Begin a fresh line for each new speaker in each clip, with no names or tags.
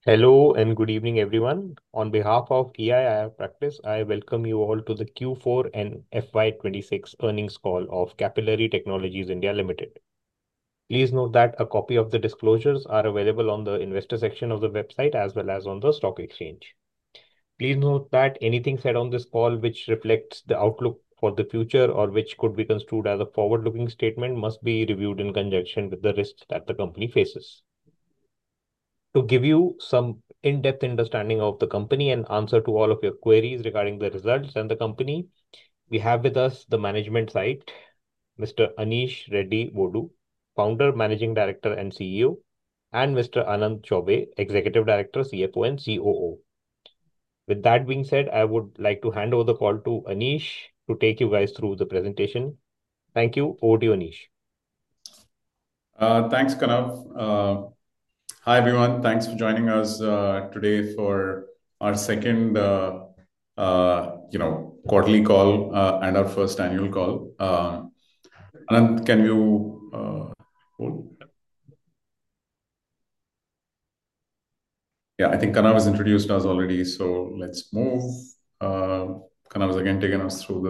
Hello and good evening, everyone. On behalf of EII Practice, I welcome you all to the Q4 and FY26 earnings call of Capillary Technologies India Limited. Please note that a copy of the disclosures are available on the investor section of the website as well as on the stock exchange. Please note that anything said on this call which reflects the outlook for the future or which could be construed as a forward-looking statement must be reviewed in conjunction with the risks that the company faces. To give you some in-depth understanding of the company and answer to all of your queries regarding the results and the company, we have with us the management side, Mr. Anish Reddy Vodu, Founder, Managing Director, and CEO, and Mr. Anand Chaube, Executive Director, CFO, and COO. With that being said, I would like to hand over the call to Anish to take you guys through the presentation. Thank you. Over to you, Anish.
Thanks, Kanav. Hi, everyone. Thanks for joining us today for our second, quarterly call and our first annual call. Anand, can you hold? Yeah, I think Kanav has introduced us already, so let's move. Kanav has again taken us through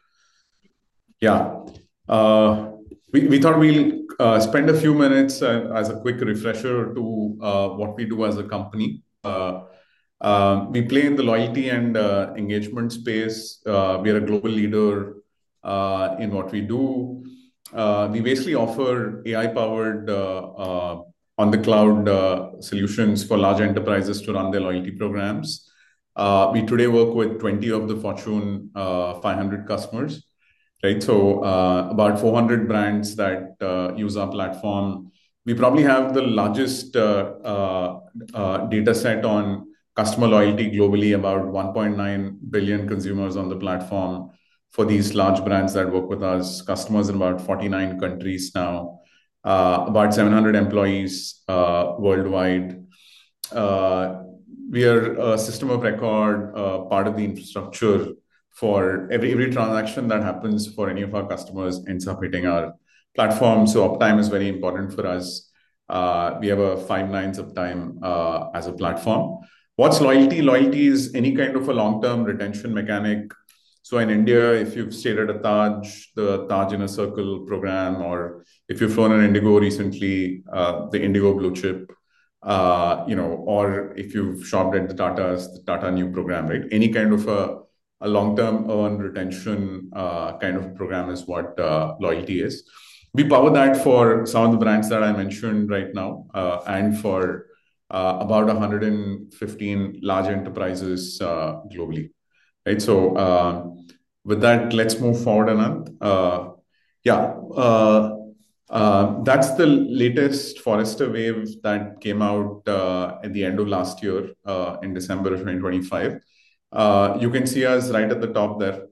we thought we'll spend a few minutes as a quick refresher to what we do as a company. We play in the loyalty and engagement space. We are a global leader in what we do. We basically offer AI-powered on-the-cloud solutions for large enterprises to run their loyalty programs. We today work with 20 of the Fortune 500 customers. Right, so about 400 brands that use our platform. We probably have the largest data set on customer loyalty globally, about 1.9 billion consumers on the platform for these large brands that work with us, customers in about 49 countries now, about 700 employees worldwide. We are a system of record, part of the infrastructure for every transaction that happens for any of our customers ends up hitting our platform. So uptime is very important for us. We have a 5 nines uptime as a platform. What's loyalty? Loyalty is any kind of a long-term retention mechanic. So in India, if you've stayed at a Taj, the Taj in a Circle program, or if you've flown an Indigo recently, the Indigo Blue Chip, or if you've shopped at the Tata New program, right? Any kind of a long-term earn retention kind of program is what loyalty is. We power that for some of the brands that I mentioned right now, and for about 115 large enterprises globally. Right. So with that, let's move forward, Anand. That's the latest Forrester Wave that came out at the end of last year, in December of 2025. You can see us right at the top there.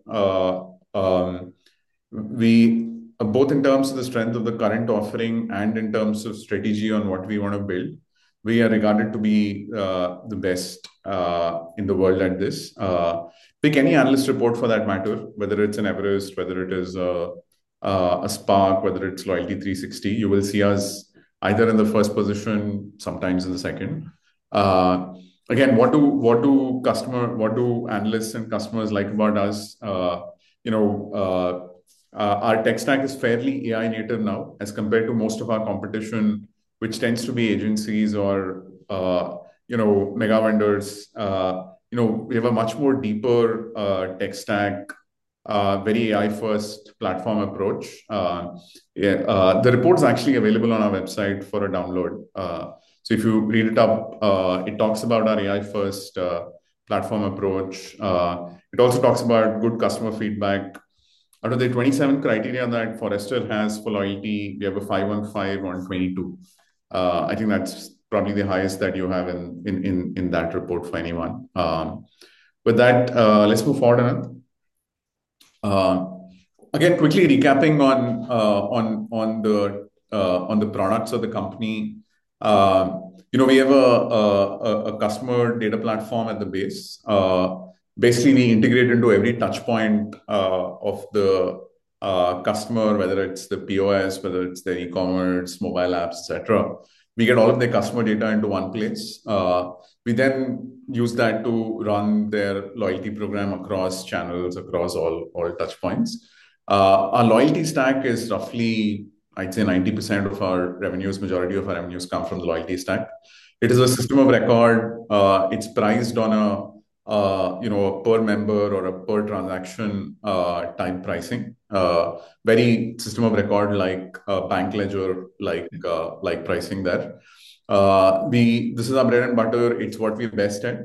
We both in terms of the strength of the current offering and in terms of strategy on what we want to build, we are regarded to be the best in the world at this. Pick any analyst report for that matter, whether it's an Everest, whether it is a Spark, whether it's Loyalty 360, you will see us either in the first position, sometimes in the second. Again, what do analysts and customers like about us? Our tech stack is fairly AI native now as compared to most of our competition, which tends to be agencies or mega vendors. We have a much more deeper tech stack, very AI first platform approach. The report is actually available on our website for a download. So if you read it up, it talks about our AI first platform approach. It also talks about good customer feedback. Out of the 27 criteria that Forrester has for loyalty, we have a 515 on 22. I think that's probably the highest that you have in that report for anyone. With that, let's move forward, Anand. Again, quickly recapping on the products of the company. We have a customer data platform at the base. Basically, we integrate into every touch point of the customer, whether it's the POS, whether it's the e-commerce, mobile apps, etc. We get all of their customer data into one place. We then use that to run their loyalty program across channels, across all touch points. Our loyalty stack is roughly, I'd say 90% of our revenues, majority of our revenues come from the loyalty stack. It is a system of record. It's priced on a per member or a per transaction type pricing. Very system of record like bank ledger like pricing there. This is our bread and butter. It's what we're best at.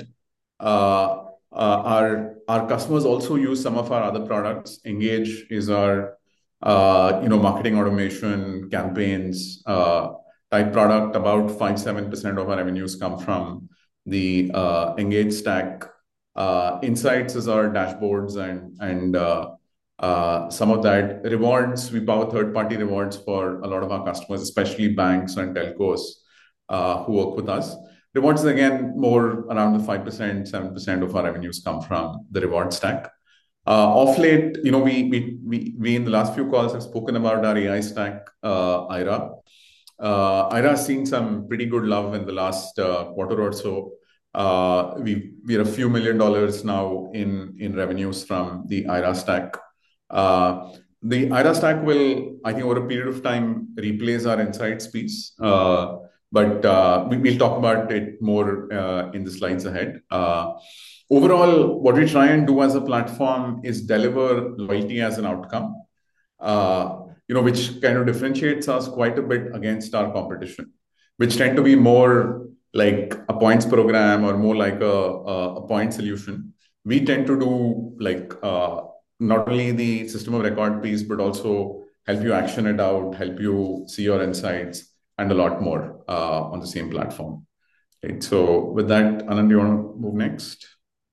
Our customers also use some of our other products. Engage is our marketing automation campaigns type product. About 5-7% of our revenues come from the Engage stack. Insights is our dashboards and some of that. Rewards, we power third-party rewards for a lot of our customers, especially banks and telcos who work with us. Rewards, again, more around the 5%, 7% of our revenues come from the reward stack. Off late, we in the last few calls have spoken about our AI stack, Aira. Aira has seen some pretty good love in the last quarter or so. We're a few $1 million now in revenues from the Aira stack. The Aira stack will, I think, over a period of time, replace our Insights piece. But we'll talk about it more in the slides ahead. Overall, what we try and do as a platform is deliver loyalty as an outcome, which kind of differentiates us quite a bit against our competition, which tend to be more like a points program or more like a point solution. We tend to do not only the system of record piece, but also help you action it out, help you see your insights, and a lot more on the same platform. Right. So with that, Anand, do you want to move next?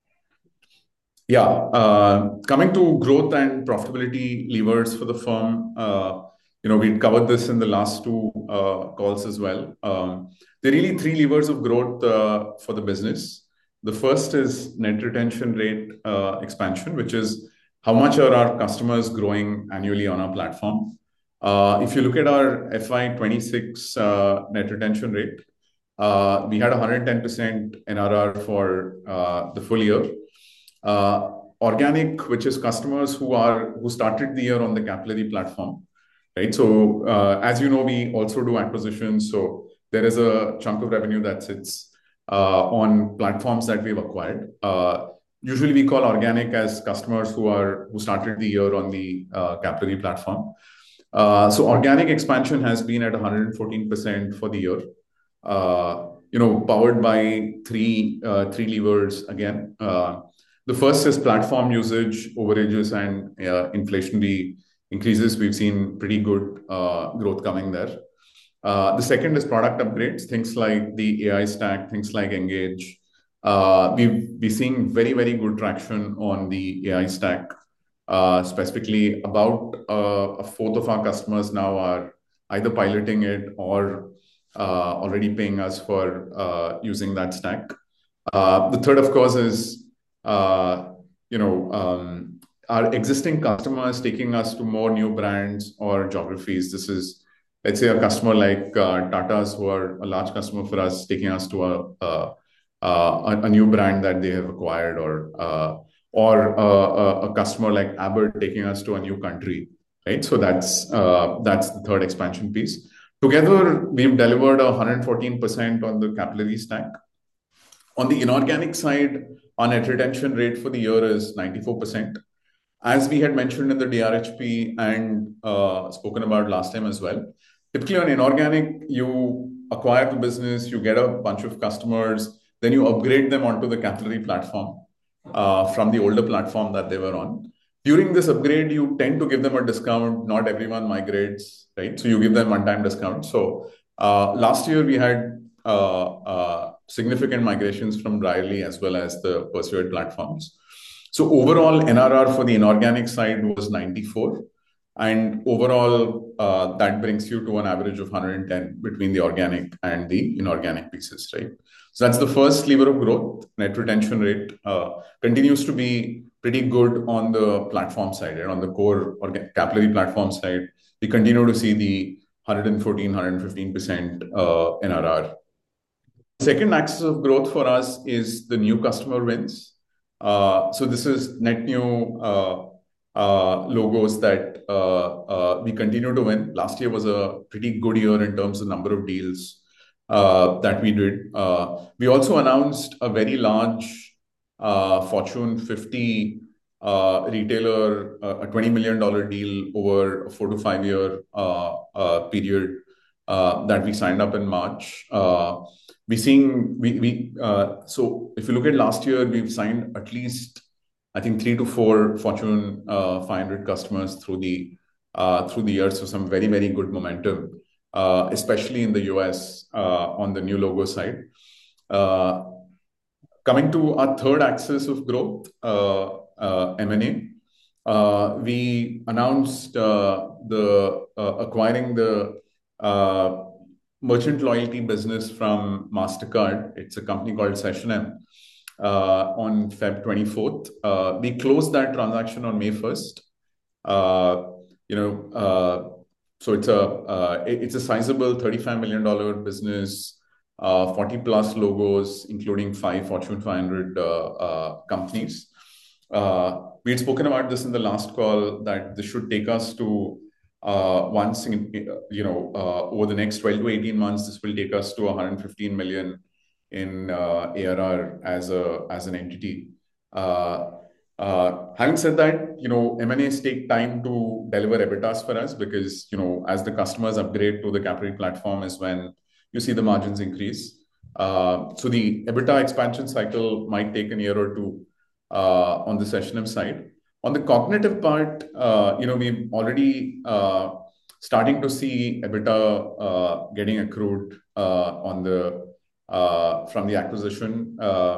Yeah. Coming to growth and profitability levers for the firm, we covered this in the last two calls as well. There are really three levers of growth for the business. The first is net retention rate expansion, which is how much are our customers growing annually on our platform. If you look at our FY26 net retention rate, we had 110% NRR for the full year. Organic, which is customers who started the year on the Capillary platform, right? So as you know, we also do acquisitions. So there is a chunk of revenue that sits on platforms that we've acquired. Usually, we call organic as customers who started the year on the Capillary platform. So organic expansion has been at 114% for the year, powered by three levers again. The first is platform usage, overages, and inflationary increases. We've seen pretty good growth coming there. The second is product upgrades, things like the AI stack, things like Engage. We're seeing very, very good traction on the AI stack. Specifically, about a fourth of our customers now are either piloting it or already paying us for using that stack. The third, of course, is our existing customers taking us to more new brands or geographies. This is, let's say, a customer like Tata's, who are a large customer for us, taking us to a new brand that they have acquired, or a customer like Abbott taking us to a new country, right? So that's the third expansion piece. Together, we've delivered 114% on the Capillary stack. On the inorganic side, our net retention rate for the year is 94%. As we had mentioned in the DRHP and spoken about last time as well, typically on inorganic, you acquire the business, you get a bunch of customers, then you upgrade them onto the Capillary platform from the older platform that they were on. During this upgrade, you tend to give them a discount. Not everyone migrates, right? So you give them one-time discount. So last year, we had significant migrations from Brierley as well as the Persuade platforms. So overall, NRR for the inorganic side was 94. And overall, that brings you to an average of 110 between the organic and the inorganic pieces, right? So that's the first lever of growth. Net retention rate continues to be pretty good on the platform side, and on the core Capillary platform side, we continue to see the 114, 115% NRR. Second axis of growth for us is the new customer wins. So this is net new logos that we continue to win. Last year was a pretty good year in terms of number of deals that we did. We also announced a very large Fortune 50 retailer, a $20 million deal over a 4 to 5 year period that we signed up in March. So if you look at last year, we've signed at least, I think, 3 to 4 Fortune 500 customers through the year. So some very, very good momentum, especially in the US on the new logo side. Coming to our third axis of growth, M&A. We announced acquiring the merchant loyalty business from MasterCard. It's a company called SessionM on Feb 24th. We closed that transaction on May 1st. So it's a sizable $35 million business, 40 plus logos, including 5 Fortune 500 companies. We had spoken about this in the last call that this should take us to over the next 12 to 18 months, this will take us to 115 million in ARR as an entity. Having said that, M&As take time to deliver EBITDAs for us because, as the customers upgrade to the Capillary platform is when you see the margins increase. So the EBITDA expansion cycle might take a year or two on the SessionM side. On the Kognitiv part, we've already starting to see EBITDA getting accrued from the acquisition.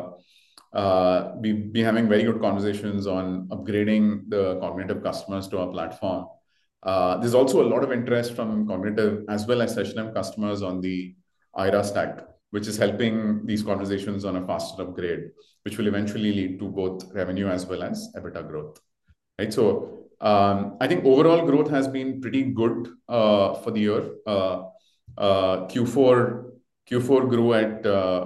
We've been having very good conversations on upgrading the Kognitiv customers to our platform. There's also a lot of interest from Kognitiv as well as SessionM customers on the IRA stack, which is helping these conversations on a faster upgrade, which will eventually lead to both revenue as well as EBITDA growth. Right. So I think overall growth has been pretty good for the year. Q4 grew at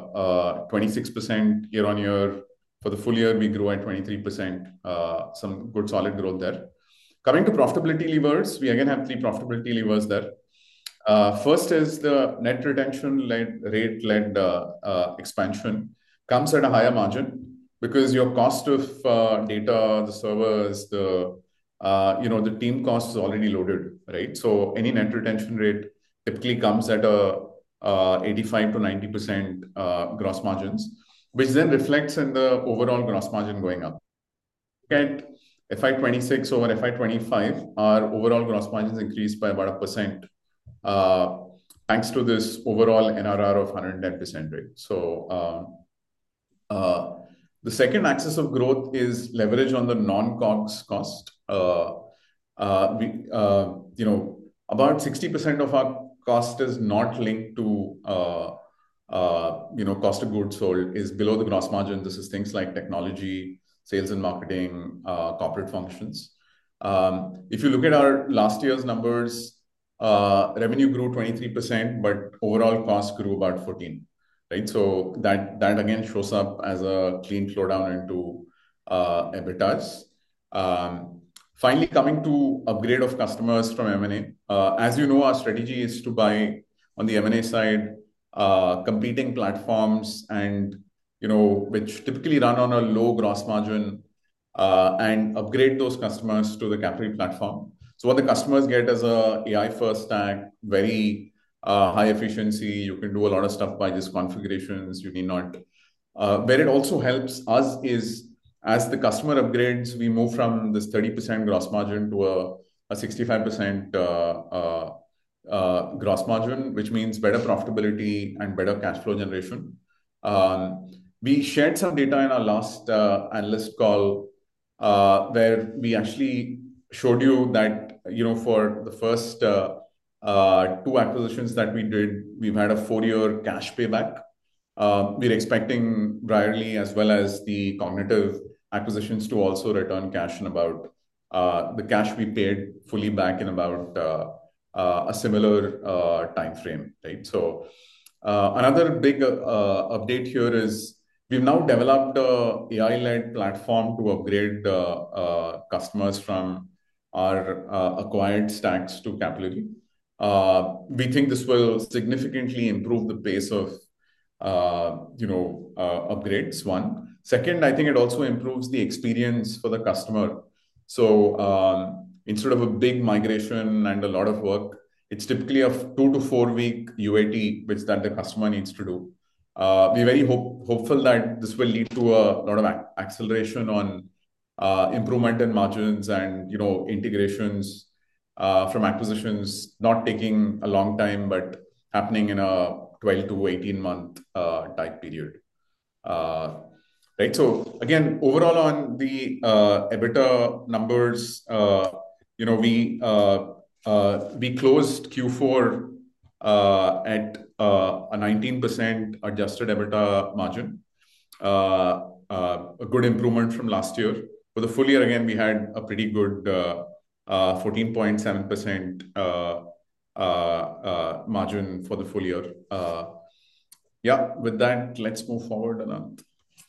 26% year on year. For the full year, we grew at 23%. Some good solid growth there. Coming to profitability levers, we again have 3 profitability levers there. First is the net retention rate-led expansion comes at a higher margin because your cost of data, the servers, the team cost is already loaded, right? So any net retention rate typically comes at 85 to 90% gross margins, which then reflects in the overall gross margin going up. At FY26 over FY25, our overall gross margins increased by about 1%, thanks to this overall NRR of 110% rate. So the second axis of growth is leverage on the non-COGS cost. About 60% of our cost is not linked to cost of goods sold, is below the gross margin. This is things like technology, sales and marketing, corporate functions. If you look at our last year's numbers, revenue grew 23%, but overall cost grew about 14%. Right, so that again shows up as a clean flow down into EBITDAs. Finally, coming to upgrade of customers from M&A. As you know, our strategy is to buy on the M&A side competing platforms and which typically run on a low gross margin and upgrade those customers to the Capillary platform. So what the customers get is a AI first stack, very high efficiency. You can do a lot of stuff by just configurations. You need not. Where it also helps us is as the customer upgrades, we move from this 30% gross margin to a 65% gross margin, which means better profitability and better cash flow generation. We shared some data in our last analyst call where we actually showed you that for the first 2 acquisitions that we did, we've had a 4-year cash payback. We're expecting Brierley as well as the Kognitiv acquisitions to also return cash in about the cash we paid fully back in about a similar time frame, right? So another big update here is we've now developed a AI-led platform to upgrade customers from our acquired stacks to Capillary. We think this will significantly improve the pace of upgrades. One. Second, I think it also improves the experience for the customer. So instead of a big migration and a lot of work, it's typically a 2 to 4 week UAT which that the customer needs to do. We're very hopeful that this will lead to a lot of acceleration on improvement in margins and integrations from acquisitions not taking a long time but happening in a 12 to 18 month type period. Right. So again, overall on the EBITDA numbers, we closed Q4 at a 19% adjusted EBITDA margin, a good improvement from last year. For the full year, again, we had a pretty good 14.7% margin for the full year. Yeah, with that, let's move forward, Anant.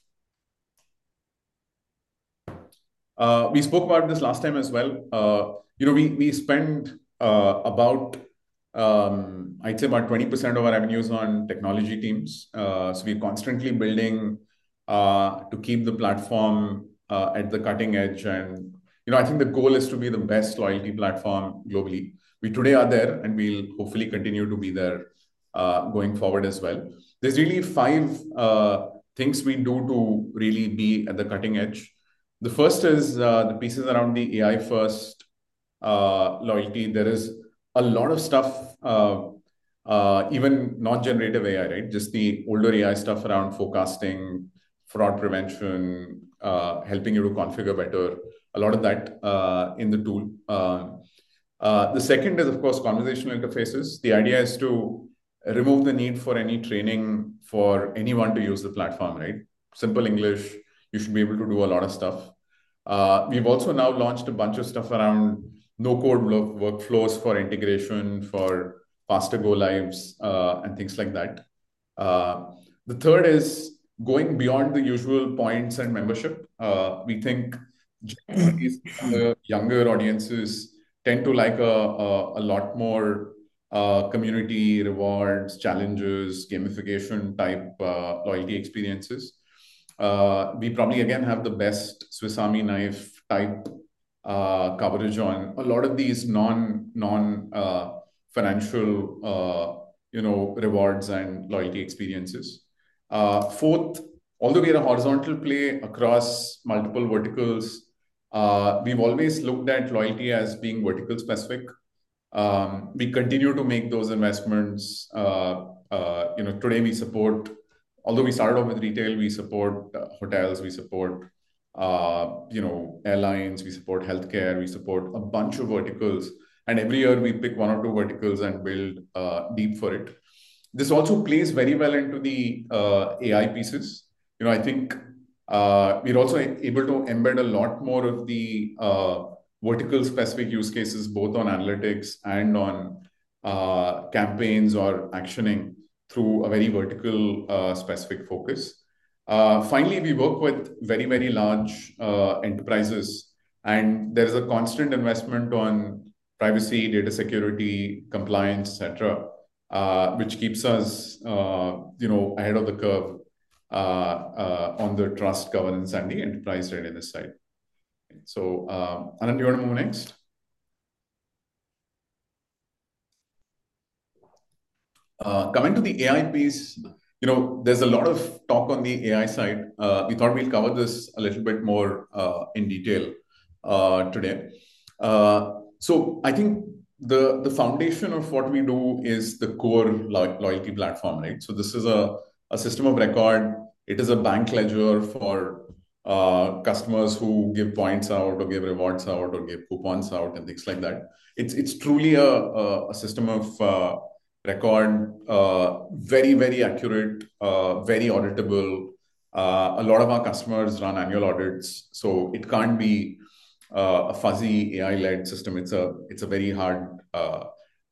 We spoke about this last time as well. We spend about I'd say about 20% of our revenues on technology teams. So we're constantly building to keep the platform at the cutting edge. And I think the goal is to be the best loyalty platform globally. We today are there, and we'll hopefully continue to be there going forward as well. There's really 5 things we do to really be at the cutting edge. The first is the pieces around the AI first loyalty. There is a lot of stuff, even non-generative AI, right? Just the older AI stuff around forecasting, fraud prevention, helping you to configure better. A lot of that in the tool. The second is, of course, conversational interfaces. The idea is to remove the need for any training for anyone to use the platform, right? Simple English, you should be able to do a lot of stuff. We've also now launched a bunch of stuff around no-code workflows for integration, for faster go-lives, and things like that. The third is going beyond the usual points and membership. We think these younger audiences tend to like a lot more community rewards, challenges, gamification type loyalty experiences. We probably, again, have the best Swiss Army knife type coverage on a lot of these non-financial rewards and loyalty experiences. Fourth, although we are a horizontal play across multiple verticals, we've always looked at loyalty as being vertical specific. We continue to make those investments. Today we support, although we started off with retail, we support hotels, we support airlines, we support healthcare, we support a bunch of verticals. And every year we pick 1 or 2 verticals and build deep for it. This also plays very well into the AI pieces. I think we're also able to embed a lot more of the vertical specific use cases, both on analytics and on campaigns or actioning through a very vertical specific focus. Finally, we work with very, very large enterprises, and there is a constant investment on privacy, data security, compliance, etc., which keeps us ahead of the curve on the trust, governance, and the enterprise readiness side. So, Anand, you want to move next? Coming to the AI piece, there's a lot of talk on the AI side. We thought we'll cover this a little bit more in detail today. So I think the foundation of what we do is the core loyalty platform, right? So this is a system of record. It is a bank ledger for customers who give points out or give rewards out or give coupons out and things like that. It's truly a system of record, very, very accurate, very auditable. A lot of our customers run annual audits, so it can't be a fuzzy AI-led system. It's a very hard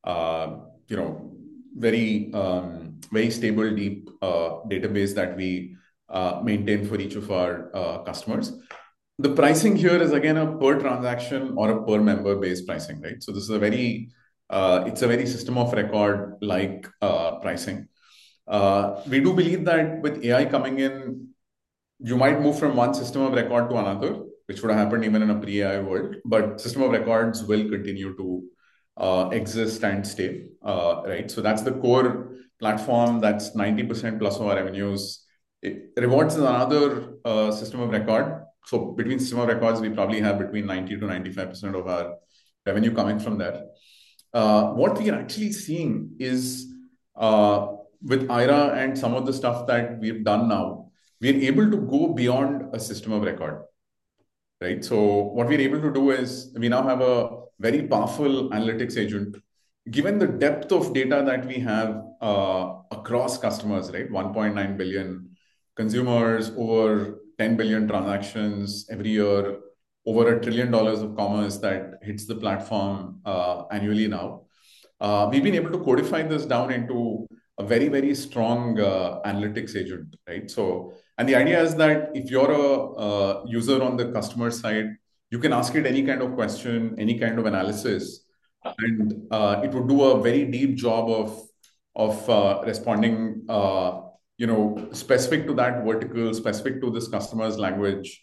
you know, very stable, deep database that we maintain for each of our customers. The pricing here is again a per transaction or a per member based pricing, right? So this is it's a very system of record like pricing. We do believe that with AI coming in, you might move from one system of record to another, which would have happened even in a pre-AI world. But system of records will continue to exist and stay, right? So that's the core platform. That's 90% plus of our revenues. Rewards is another system of record. So between system of records, we probably have between 90 to 95% of our revenue coming from there. What we are actually seeing is with Aira and some of the stuff that we've done now, we're able to go beyond a system of record, right? So what we're able to do is we now have a very powerful analytics agent. Given the depth of data that we have across customers, right? 1.9 billion consumers, over 10 billion transactions every year, over $1 trillion of commerce that hits the platform annually now. We've been able to codify this down into a very, very strong analytics agent, right? So, and the idea is that if you're a user on the customer side, you can ask it any kind of question, any kind of analysis, and it would do a very deep job of responding, specific to that vertical, specific to this customer's language.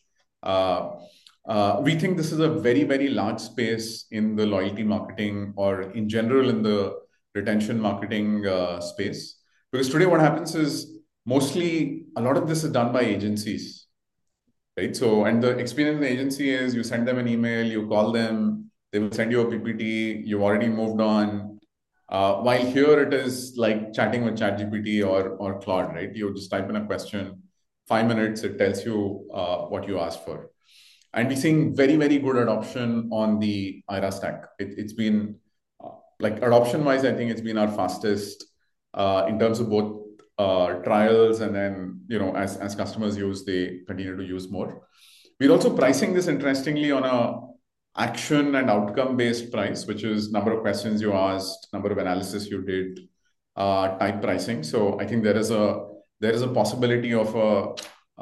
We think this is a very, very large space in the loyalty marketing or in general in the retention marketing space. Because today what happens is mostly a lot of this is done by agencies, right? So, and the experience in the agency is you send them an email, you call them, they will send you a PPT, you've already moved on. While here it is like chatting with ChatGPT or Claude, right? You just type in a question, 5 minutes, it tells you what you asked for. And we're seeing very, very good adoption on the Aira stack. It's been like adoption-wise, I think it's been our fastest in terms of both trials and then, as customers use, they continue to use more. We're also pricing this interestingly on a action and outcome-based price, which is number of questions you asked, number of analysis you did, type pricing. So I think there is a possibility of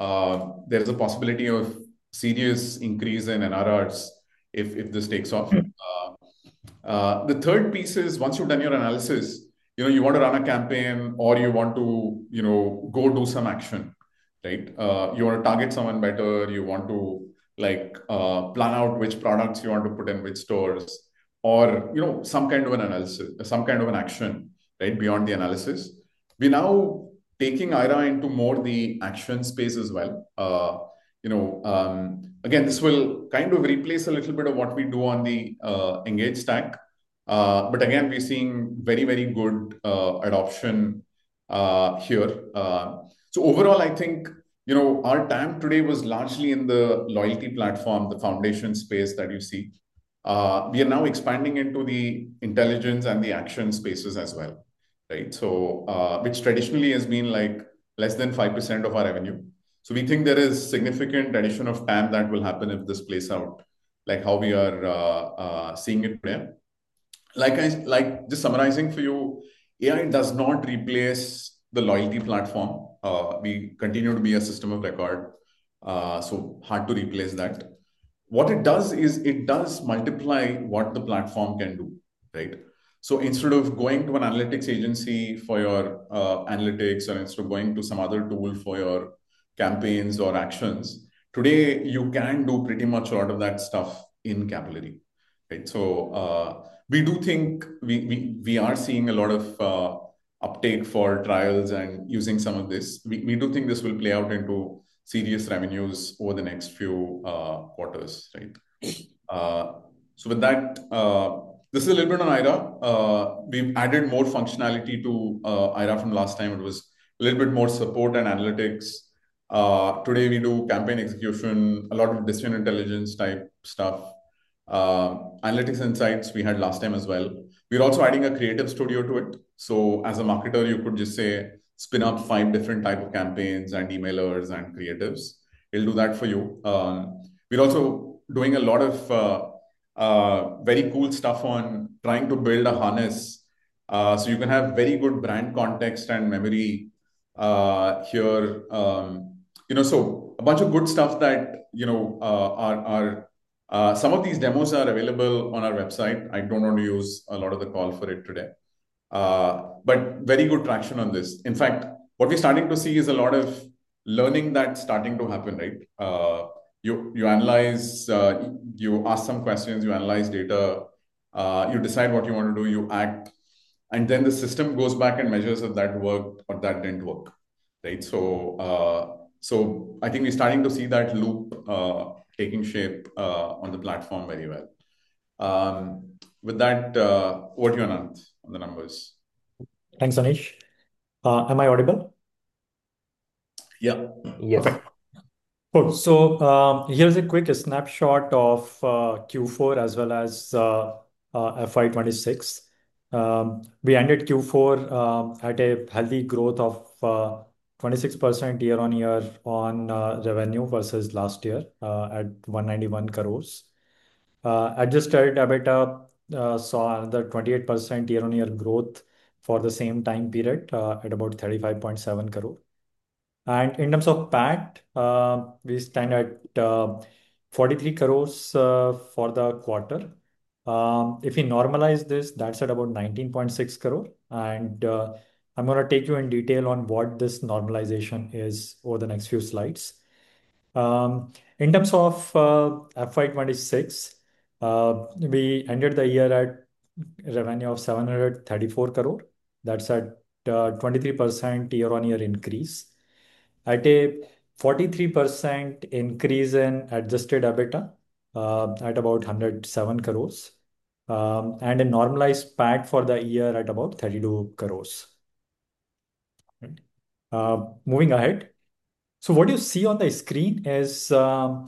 serious increase in NRRs if this takes off. The third piece is once you've done your analysis, you want to run a campaign or you want to, go do some action, right? You want to target someone better. You want to plan out which products you want to put in which stores or, some kind of an analysis, some kind of an action, right? Beyond the analysis. We're now taking Aira into more the action space as well. Again, this will kind of replace a little bit of what we do on the Engage stack. But again, we're seeing very, very good adoption here. So overall, I think, our TAM today was largely in the loyalty platform, the foundation space that you see. We are now expanding into the intelligence and the action spaces as well, right? So, which traditionally has been like less than 5% of our revenue. So we think there is significant addition of TAM that will happen if this plays out, like how we are seeing it today. Like just summarizing for you, AI does not replace the loyalty platform. We continue to be a system of record, so hard to replace that. What it does is it does multiply what the platform can do, right? So instead of going to an analytics agency for your analytics, or instead of going to some other tool for your campaigns or actions, today you can do pretty much a lot of that stuff in Capillary, right? So we do think we are seeing a lot of uptake for trials and using some of this. We do think this will play out into serious revenues over the next few quarters, right? So with that, this is a little bit on Aira. We've added more functionality to Aira from last time. It was a little bit more support and analytics. Today we do campaign execution, a lot of decision intelligence type stuff. Analytics insights we had last time as well. We're also adding a creative studio to it. So as a marketer, you could just say, spin up 5 different type of campaigns and emailers and creatives. It'll do that for you. We're also doing a lot of very cool stuff on trying to build a harness So you can have very good brand context and memory here. So a bunch of good stuff that are some of these demos are available on our website. I don't want to use a lot of the call for it today, but very good traction on this. In fact, what we're starting to see is a lot of learning that's starting to happen. Right? You analyze, you ask some questions, you analyze data, you decide what you want to do, you act, and then the system goes back and measures if that worked or that didn't work, right? So I think we're starting to see that loop taking shape on the platform very well. With that, over to you, Anant, on the numbers.
Thanks, Anish. Am I audible?
Yeah.
Yes.
Perfect. Cool. So here's a quick snapshot of Q4 as well as FY26. We ended Q4 at a healthy growth of 26% year on year on revenue versus last year at 191 crores. Adjusted EBITDA saw another 28% year on year growth for the same time period at about 35.7 crore. And in terms of PAT, we stand at 43 crores for the quarter. If we normalize this, that's at about 19.6 crore. And I'm going to take you in detail on what this normalization is over the next few slides. In terms of FY26, we ended the year at revenue of 734 crore. That's at 23% year on year increase. At a 43% increase in adjusted EBITDA at about 107 crores. And a normalized PAT for the year at about 32 crores. Right. Moving ahead. So what you see on the screen is a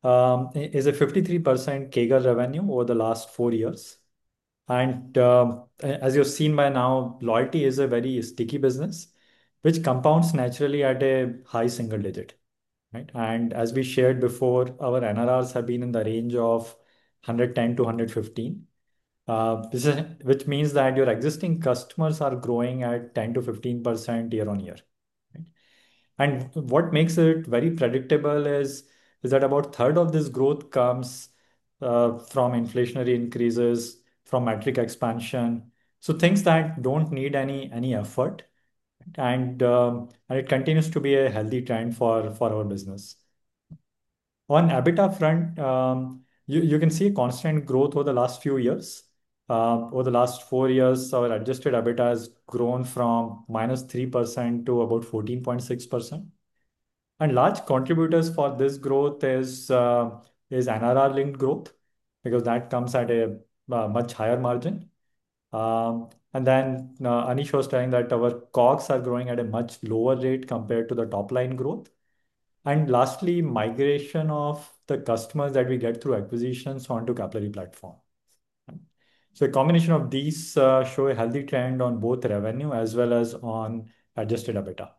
53% CAGR revenue over the last 4 years. And as you've seen by now, loyalty is a very sticky business, which compounds naturally at a high single digit. Right? And as we shared before, our NRRs have been in the range of 110 to 115, which means that your existing customers are growing at 10 to 15% year on year. Right? And what makes it very predictable is that about a third of this growth comes from inflationary increases, from metric expansion. So things that don't need any effort, and it continues to be a healthy trend for our business. On EBITDA front, you can see constant growth over the last few years. Over the last 4 years, our adjusted EBITDA has grown from -3% to about 14.6%. And large contributors for this growth is NRR linked growth, because that comes at a much higher margin. And then Anish was telling that our COGS are growing at a much lower rate compared to the top line growth. And lastly, migration of the customers that we get through acquisitions onto Capillary platform. So a combination of these show a healthy trend on both revenue as well as on adjusted EBITDA.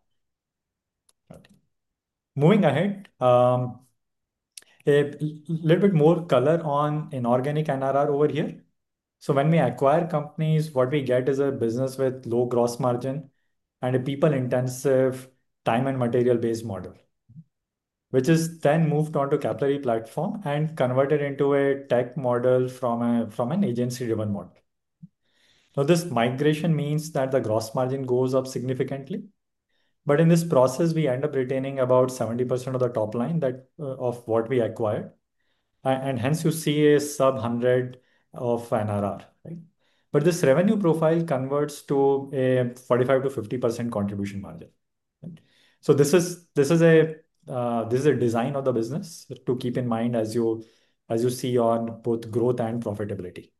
Moving ahead, a little bit more color on inorganic NRR over here. So when we acquire companies, what we get is a business with low gross margin and a people-intensive time and material-based model, which is then moved onto Capillary platform and converted into a tech model from an agency-driven model. Now, this migration means that the gross margin goes up significantly. But in this process, we end up retaining about 70% of the top line of what we acquired. And hence you see a sub 100 of NRR, right? But this revenue profile converts to a 45 to 50% contribution margin. Right? So this is a design of the business to keep in mind as you see on both growth and profitability.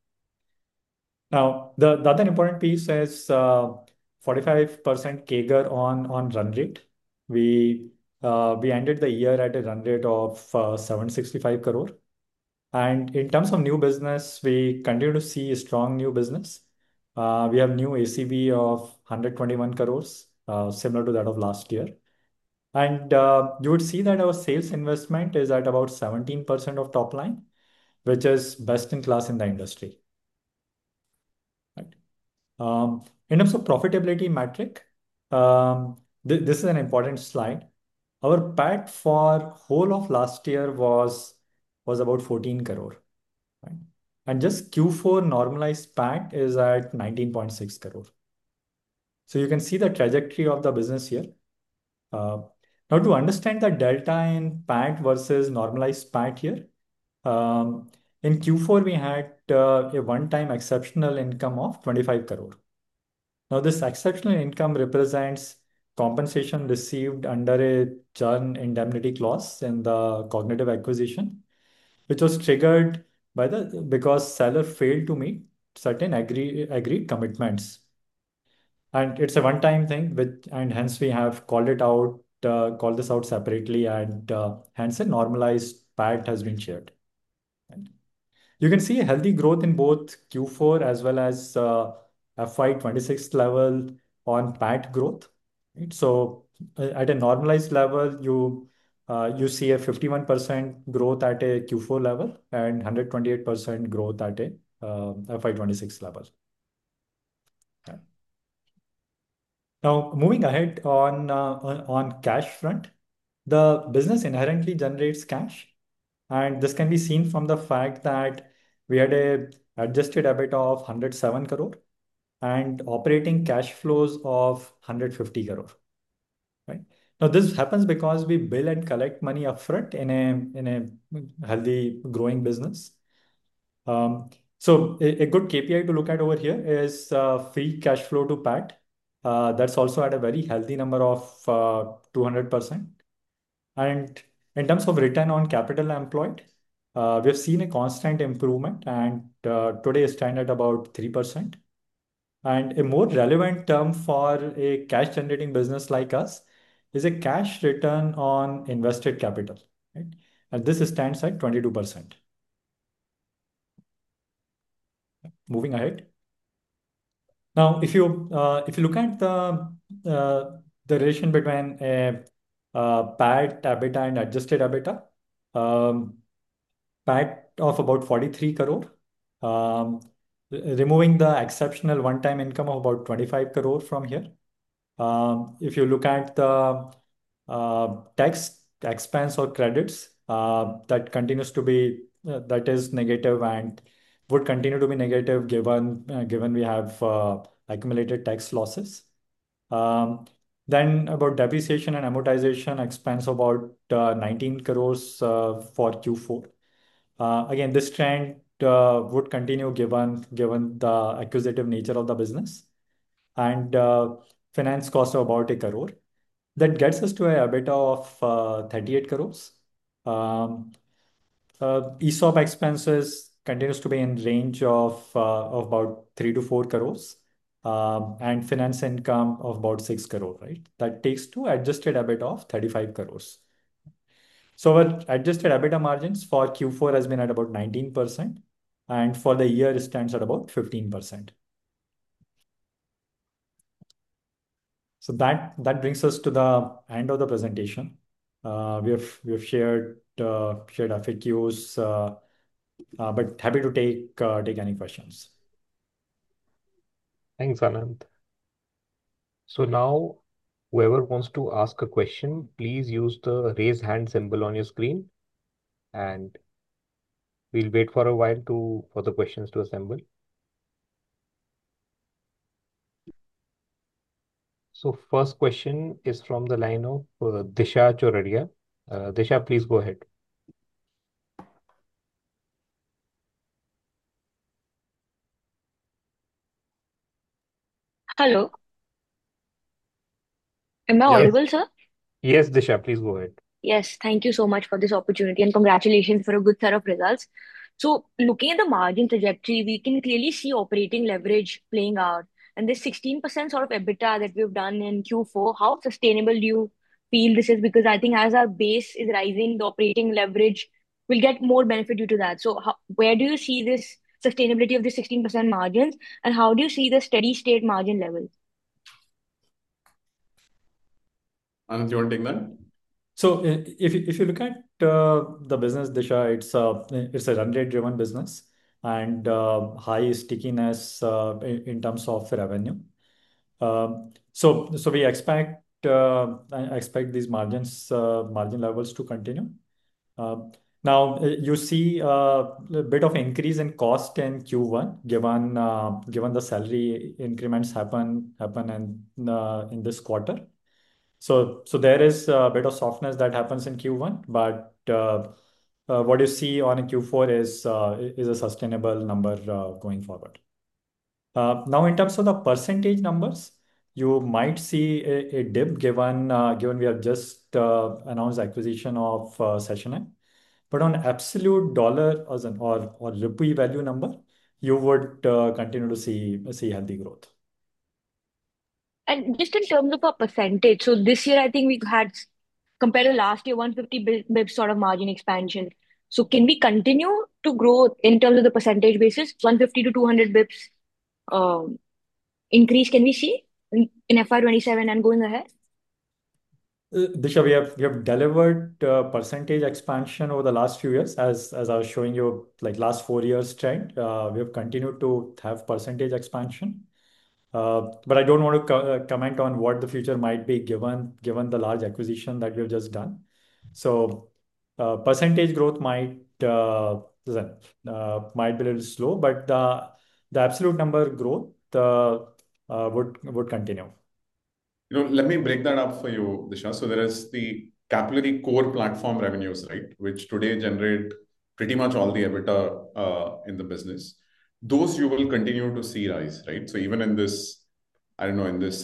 Now, the other important piece is 45% CAGR on run rate. We ended the year at a run rate of 765 crore. And in terms of new business, we continue to see a strong new business. We have new ACV of 121 crores, similar to that of last year. And you would see that our sales investment is at about 17% of top line, which is best in class in the industry. Right. In terms of profitability metric, this is an important slide. Our PAT for whole of last year was about 14 crore, right? And just Q4 normalized PAT is at 19.6 crore. So you can see the trajectory of the business here. Uh, Now, to understand the delta in PAT versus normalized PAT here, um, in Q4 we had a one-time exceptional income of 25 crore. Now, this exceptional income represents compensation received under a churn indemnity clause in the Cognitive acquisition, which was triggered by the because seller failed to meet certain agreed commitments. And it's a one-time thing, which and hence we have called this out separately, and hence a normalized PAT has been shared. Right? You can see a healthy growth in both Q4 as well as FY26 level on PAT growth. Right? So at a normalized level, you see a 51% growth at a Q4 level and 128% growth at a FY26 level. Okay. Now, moving ahead on cash front, the business inherently generates cash, and this can be seen from the fact that we had a adjusted EBITDA of 107 crore and operating cash flows of 150 crore. Right? Now, this happens because we bill and collect money upfront in a healthy growing business. So a good KPI to look at over here is free cash flow to PAT. That's also at a very healthy number of 200%. And in terms of return on capital employed, we have seen a constant improvement, and today stand at about 3%. And a more relevant term for a cash generating business like us is a cash return on invested capital, right? And this stands at 22%. Moving ahead. Now, if you look at the relation between PAT, EBITDA, and adjusted EBITDA, PAT of about 43 crore, um, removing the exceptional one-time income of about 25 crore from here. If you look at the tax expense or credits, that continues to be that is negative and would continue to be negative given we have accumulated tax losses. Um, then about depreciation and amortization expense about 19 crores for Q4. Again, this trend would continue given the acquisitive nature of the business, and finance cost of about a crore. That gets us to a EBITDA of 38 crores. Um, ESOP expenses continues to be in range of about 3 to 4 crores. And finance income of about 6 crore, right? That takes to adjusted EBITDA of 35 crores. So our adjusted EBITDA margins for Q4 has been at about 19%, and for the year it stands at about 15%. So that brings us to the end of the presentation. We have shared FAQs, but happy to take any questions.
Thanks, Anand. So now, whoever wants to ask a question, please use the raise hand symbol on your screen, and we'll wait for a while for the questions to assemble. So first question is from the line of Disha Choradia. Disha, please go ahead.
Hello, am I
Yes.
audible, sir?
Yes, Disha, please go ahead.
Yes, thank you so much for this opportunity and congratulations for a good set of results. So, looking at the margin trajectory, we can clearly see operating leverage playing out. And this 16% sort of EBITDA that we've done in Q4, how sustainable do you feel this is? Because I think as our base is rising, the operating leverage will get more benefit due to that. So, where do you see this sustainability of the 16% margins, and how do you see the steady state margin level?
Anand, you want to take that?
So if you look at the business, Disha, it's a run rate driven business. and high stickiness in terms of revenue. So we expect these margin levels to continue. Now you see a bit of increase in cost in Q1 given the salary increments happen in this quarter. So there is a bit of softness that happens in Q1, but what you see on Q4 is a sustainable number going forward. Now, in terms of the percentage numbers, you might see a dip given we have just announced acquisition of SessionM. But on absolute dollar or rupee value number, you would continue to see healthy growth.
And just in terms of a percentage, so this year I think we had, compared to last year, 150 bips sort of margin expansion. So can we continue to grow in terms of the percentage basis, 150 to 200 bips increase can we see in FY27 and going ahead?
Disha, we have delivered percentage expansion over the last few years, as I was showing you, like last 4 years trend. We have continued to have percentage expansion. But I don't want to comment on what the future might be given the large acquisition that we've just done. So percentage growth might be a little slow, but the absolute number growth would continue.
Let me break that up for you, Disha. So there is the Capillary core platform revenues, right, which today generate pretty much all the EBITDA in the business. Those you will continue to see rise, right? So even in this, I don't know, in this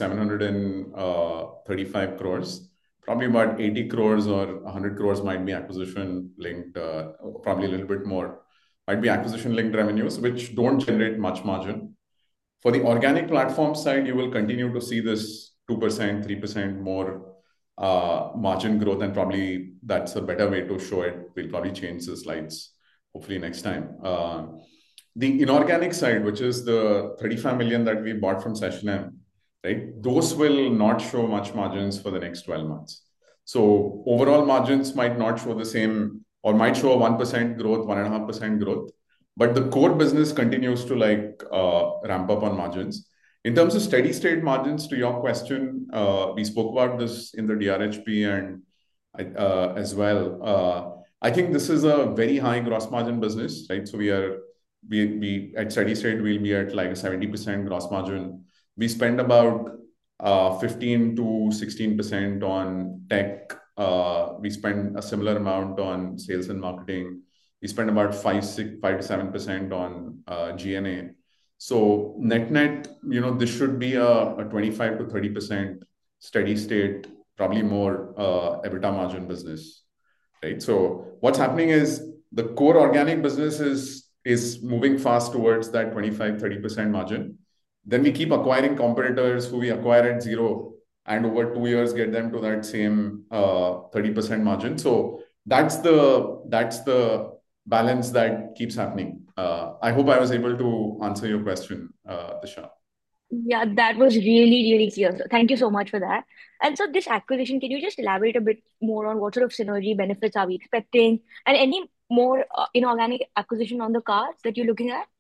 735 crores, probably about 80 crores or 100 crores might be acquisition linked, probably a little bit more, might be acquisition linked revenues, which don't generate much margin. For the organic platform side, you will continue to see this 2%, 3% more margin growth, and probably that's a better way to show it. We'll probably change the slides, hopefully next time. The inorganic side, which is the 35 million that we bought from SessionM, right? Those will not show much margins for the next 12 months. So overall margins might not show the same, or might show a 1% growth, 1.5% growth, but the core business continues to ramp up on margins. In terms of steady state margins, to your question, we spoke about this in the DRHP and as well. I think this is a very high gross margin business, right? So we at steady state, we'll be at like a 70% gross margin. We spend about 15 to 16% on tech. We spend a similar amount on sales and marketing. We spend about 5 to 7% on G&A. So net, this should be a 25 to 30% steady state, probably more EBITDA margin business, right? So what's happening is the core organic business is moving fast towards that 25, 30% margin. Then we keep acquiring competitors who we acquire at zero, and over 2 years get them to that same 30% margin. So that's the balance that keeps happening. I hope I was able to answer your question, Disha.
Yeah, that was really, really clear. So thank you so much for that. And so this acquisition, can you just elaborate a bit more on what sort of synergy benefits are we expecting, and any more inorganic acquisition on the cards that you're looking at?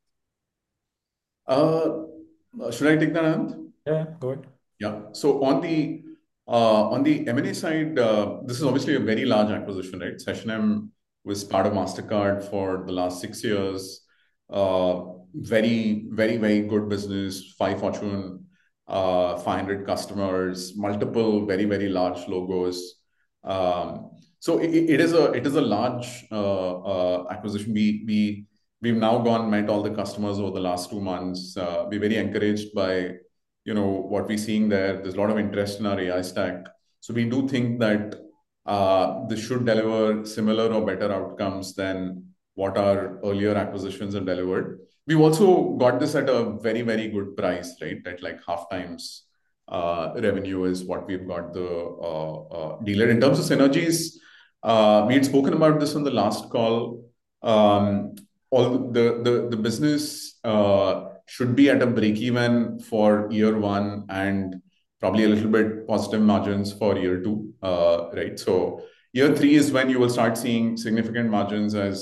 Should I take that, Anand?
Yeah, go ahead.
Yeah. So on the M&A side, this is obviously a very large acquisition, right? SessionM was part of MasterCard for the last 6 years. Very, very, very good business. Fortune 500 customers, multiple very, very large logos. So it is a large acquisition. We've now met all the customers over the last 2 months. We're very encouraged by what we're seeing there. There's a lot of interest in our AI stack. So we do think that this should deliver similar or better outcomes than what our earlier acquisitions have delivered. We've also got this at a very, very good price, right? At like half times revenue is what we've got the dealer. In terms of synergies, we had spoken about this on the last call. All the business should be at a break even for year 1 and probably a little bit positive margins for year 2, right? So year 3 is when you will start seeing significant margins as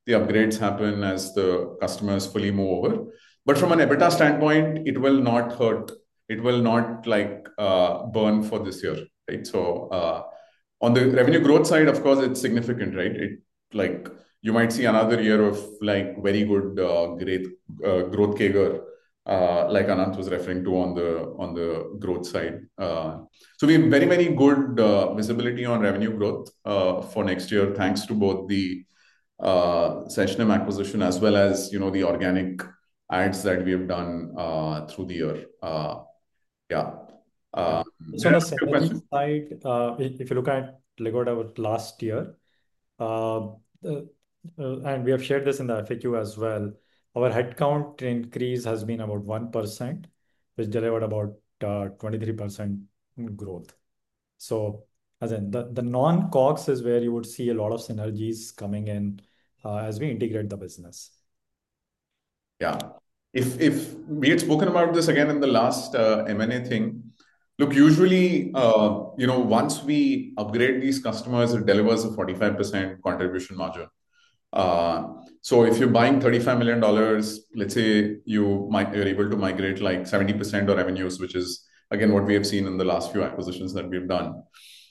the upgrades happen, as the customers fully move over. But from an EBITDA standpoint, it will not hurt. It will not burn for this year, right? So on the revenue growth side, of course, it's significant, right? It like you might see another year of very good great growth CAGR, like Anant was referring to on the growth side. So we have very, very good visibility on revenue growth for next year, thanks to both the SessionM acquisition as well as the organic ads that we have done through the year. Yeah.
So on the synergy side, if you look at our last year, uh, and we have shared this in the FAQ as well, our headcount increase has been about 1%, which delivered about 23% growth. So as in the non-COGS is where you would see a lot of synergies coming in as we integrate the business.
Yeah. If we had spoken about this again in the last M&A thing, look, usually, once we upgrade these customers, it delivers a 45% contribution margin. So if you're buying $35 million, let's say you're able to migrate like 70% of revenues, which is again what we have seen in the last few acquisitions that we've done.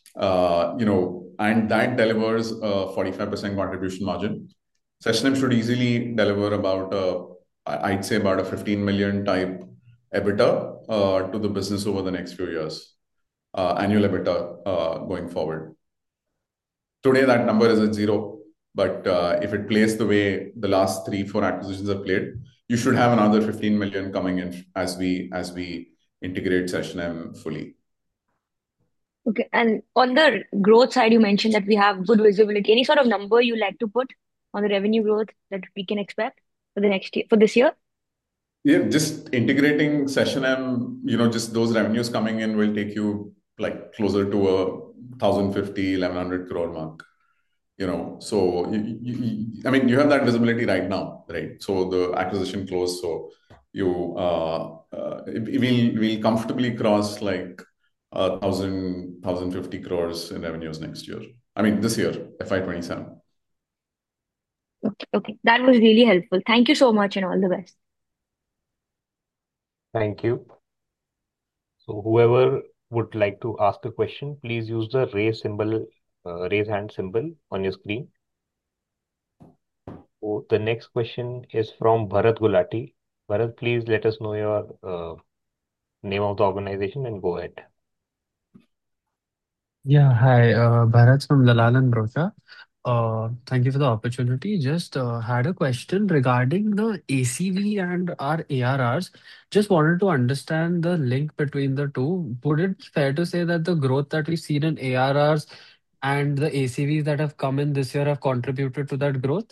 And that delivers a 45% contribution margin. SessionM should easily deliver I'd say about a 15 million type EBITDA to the business over the next few years, annual EBITDA going forward. Today, that number is at 0, but if it plays the way the last 3-4 acquisitions have played, you should have another 15 million coming in as we integrate SessionM fully.
Okay. And on the growth side, you mentioned that we have good visibility. Any sort of number you like to put on the revenue growth that we can expect for the next year, for this year?
Yeah, just integrating SessionM, just those revenues coming in will take you closer to a 1,050-1,100 crore mark. So I mean, you have that visibility right now, right? So the acquisition closed, so we'll comfortably cross 1,050 crores in revenues next year. I mean, this year, FY27.
Okay. That was really helpful. Thank you so much and all the best.
Thank you. So whoever would like to ask a question, please use the raise hand symbol on your screen. So the next question is from Bharat Gulati. Bharat, please let us know your name of the organization and go ahead.
Yeah, hi, Bharat from Dalal and Broacha. Thank you for the opportunity. Just had a question regarding the ACV and our ARRs. Just wanted to understand the link between the two. Would it be fair to say that the growth that we've seen in ARRs and the ACVs that have come in this year have contributed to that growth?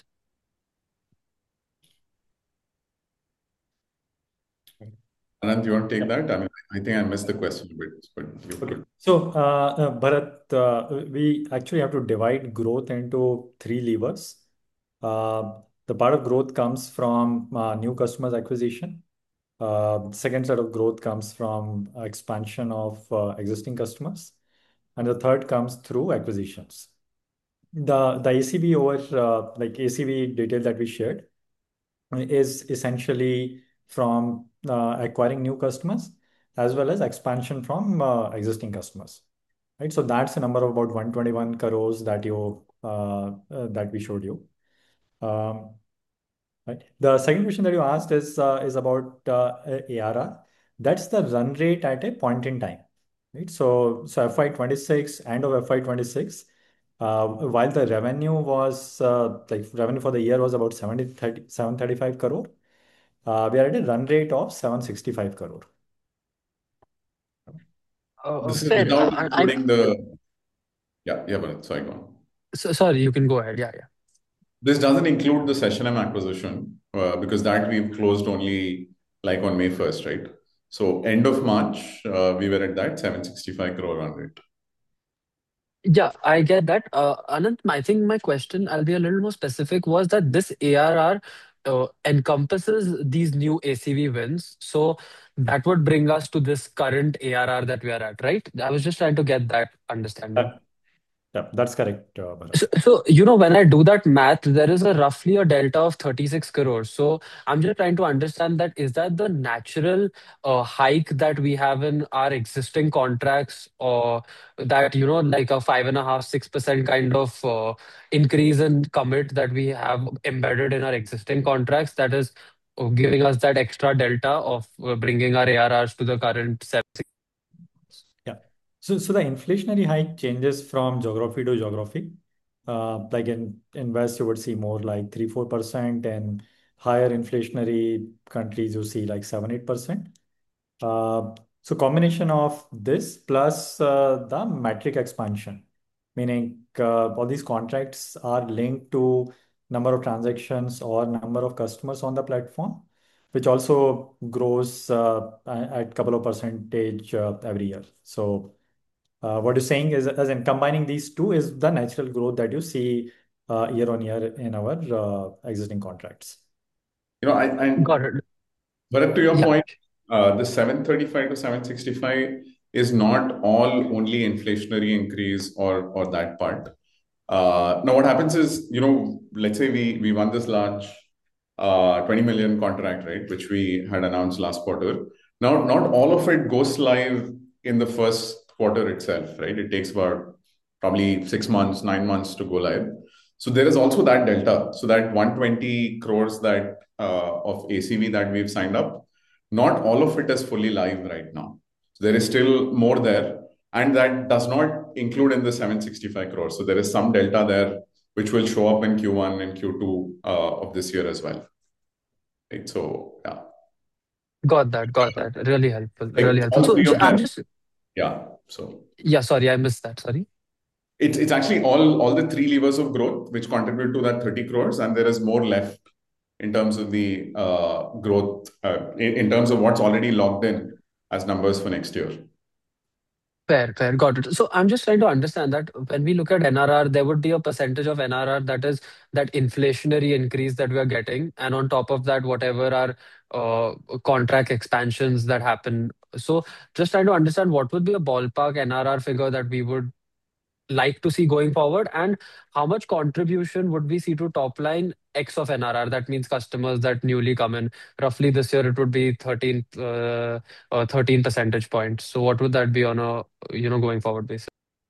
Anant, you want to take that? I mean, I think I missed the question a bit, but you
Okay.
could.
So, Bharat, we actually have to divide growth into 3 levers. The part of growth comes from new customers acquisition. Second set of growth comes from expansion of existing customers. And the third comes through acquisitions. The ACV ACV detail that we shared is essentially from acquiring new customers as well as expansion from existing customers. Right? So that's a number of about 121 crores that we showed you. Right. The second question that you asked is about ARR. That's the run rate at a point in time. Right? So FY26, end of FY26, while the revenue was revenue for the year was about 735 crore, we are at a run rate of 765 crore.
This is
Fair.
without including Bharat, sorry, go on.
Sorry, you can go ahead. Yeah, yeah.
This doesn't include the SessionM acquisition because that we've closed only on May 1st, right? So end of March, we were at that 765 crore run rate.
Yeah, I get that. Anant, I think my question, I'll be a little more specific, was that this ARR encompasses these new ACV wins. So that would bring us to this current ARR that we are at, right? I was just trying to get that understanding.
Yeah, that's correct, Bharat.
So, when I do that math, there is a roughly a delta of 36 crores. So I'm just trying to understand that is that the natural hike that we have in our existing contracts, or that, like a 5.5, 6% kind of increase in commit that we have embedded in our existing contracts that is giving us that extra delta of bringing our ARRs to the current 7.
Yeah. So the inflationary hike changes from geography to geography. Like in West, you would see more like 3-4%, and higher inflationary countries, you see like 7-8%. Uh, so combination of this plus the metric expansion, meaning all these contracts are linked to number of transactions or number of customers on the platform, which also grows at couple of percentage every year. So what you're saying is, as in combining these two, is the natural growth that you see year on year in our existing contracts.
Got it.
But to your
Yeah.
point, the 735 to 765 is not all only inflationary increase or that part. Now, what happens is, let's say we won this large 20 million contract, right, which we had announced last quarter. Now, not all of it goes live in the first quarter itself, right? It takes about probably 6 months, 9 months to go live. So there is also that delta. So that 120 crores that of ACV that we've signed up, not all of it is fully live right now. So there is still more there, and that does not include in the 765 crores. So there is some delta there which will show up in Q1 and Q2 of this year as well. Right? So yeah,
Got that. Got that. Really helpful.
like
Really helpful.
all
So
three of
I'm
them.
just,
Yeah. So
yeah, sorry, I missed that. Sorry.
it's actually all the three levers of growth which contribute to that 30 crores, and there is more left in terms of the growth in terms of what's already logged in as numbers for next year.
Fair, fair. Got it. So I'm just trying to understand that when we look at NRR, there would be a percentage of NRR that is that inflationary increase that we are getting. And on top of that, whatever are contract expansions that happen. So just trying to understand what would be a ballpark NRR figure that we would like to see going forward, and how much contribution would we see to top line X of NRR? That means customers that newly come in. Roughly this year, it would be 13 percentage points. So what would that be on a, going forward basis?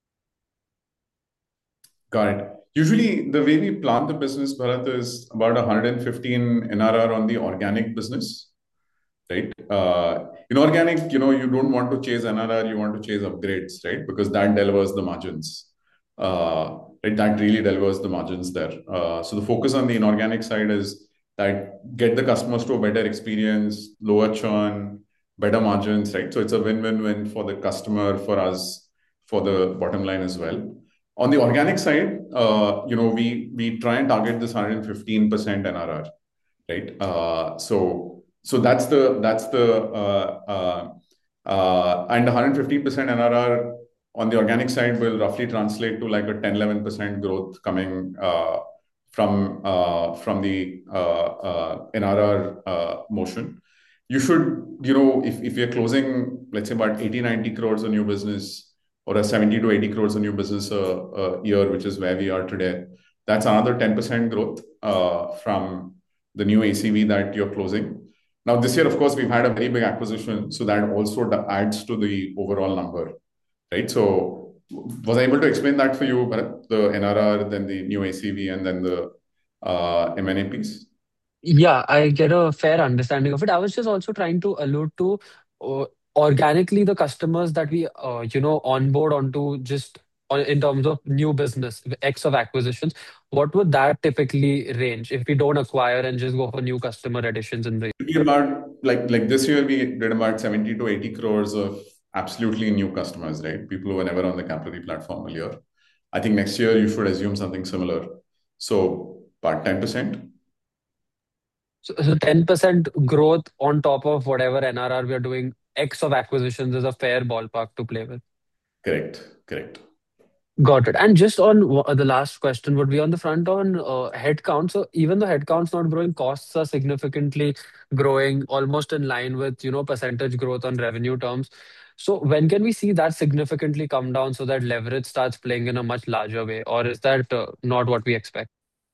Got it. Usually, the way we plan the business, Bharat, is about 115 NRR on the organic business, right? Inorganic, you don't want to chase NRR, you want to chase upgrades, right? Because that delivers the margins. Right? That really delivers the margins there. So the focus on the inorganic side is that get the customers to a better experience, lower churn, better margins, right? So it's a win-win-win for the customer, for us, for the bottom line as well. On the organic side, we try and target this 115% NRR, right? So that's the and 115% NRR on the organic side will roughly translate to like a 10-11% growth coming from the NRR motion. You should, if you're closing, let's say about 80-90 crores of new business, or a 70-80 crores of new business a year, which is where we are today, that's another 10% growth from the new ACV that you're closing. Now, this year, of course, we've had a very big acquisition, so that also adds to the overall number, right? So was I able to explain that for you, Bharat? The NRR, then the new ACV, and then the M&A piece?
Yeah, I get a fair understanding of it. I was just also trying to allude to uh, organically the customers that we onboard onto, just in terms of new business, X of acquisitions. What would that typically range if we don't acquire and just go for new customer additions in the?
It'll be about like this year we did about 70-80 crores of absolutely new customers, right? People who were never on the Capillary platform earlier. I think next year you should assume something similar. So about 10%.
So 10% growth on top of whatever NRR we are doing, X of acquisitions is a fair ballpark to play with.
Correct.
Got it. And just on the last question would be on the front on headcount. So even though headcount's not growing, costs are significantly growing, almost in line with, percentage growth on revenue terms. So when can we see that significantly come down so that leverage starts playing in a much larger way? Or is that not what we expect?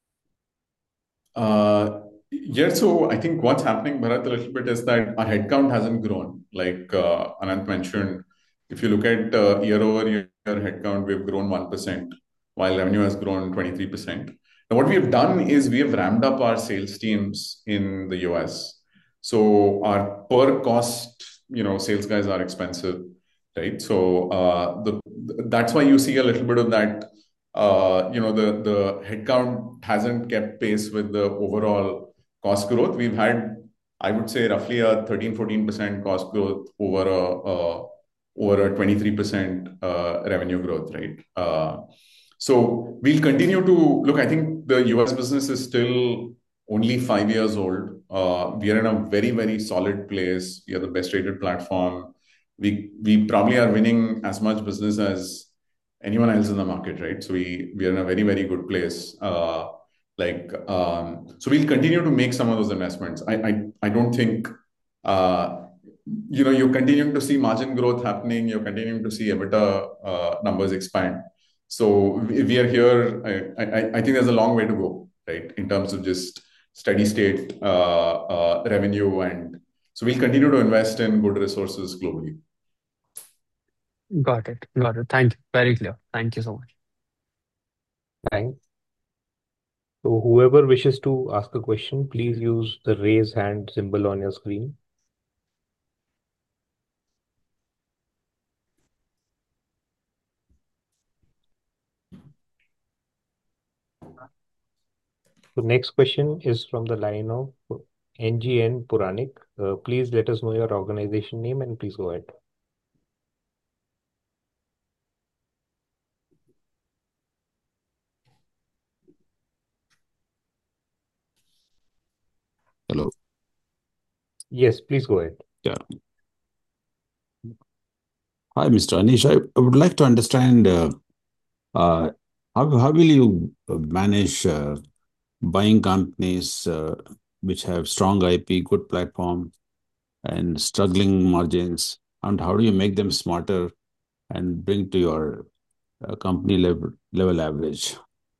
Yeah, so I think what's happening, Bharat, a little bit is that our headcount hasn't grown. Like Anant mentioned, if you look at year over year headcount, we've grown 1%, while revenue has grown 23%. Now, what we have done is we have ramped up our sales teams in the US. So our per cost, sales guys are expensive, right? So that's why you see a little bit of that. The headcount hasn't kept pace with the overall cost growth. We've had, I would say, roughly a 13-14% cost growth over a 23% revenue growth, right? So we'll continue to look. I think the US business is still only 5 years old. We are in a very, very solid place. We are the best rated platform. We probably are winning as much business as anyone else in the market, right? So we are in a very, very good place. So we'll continue to make some of those investments. I don't think you're continuing to see margin growth happening. You're continuing to see EBITDA numbers expand. So we are here. I think there's a long way to go, right, in terms of just steady state revenue, and so we'll continue to invest in good resources globally.
Got it. Got it. Thank you. Very clear. Thank you so much.
Thanks. So whoever wishes to ask a question, please use the raise hand symbol on your screen. The next question is from the line of NGN Puranik. Please let us know your organization name and please go ahead.
Hello.
Yes, please go ahead.
Yeah. Hi, Mr. Anish. I would like to understand how will you manage buying companies which have strong IP, good platform, and struggling margins, and how do you make them smarter and bring to your company level average?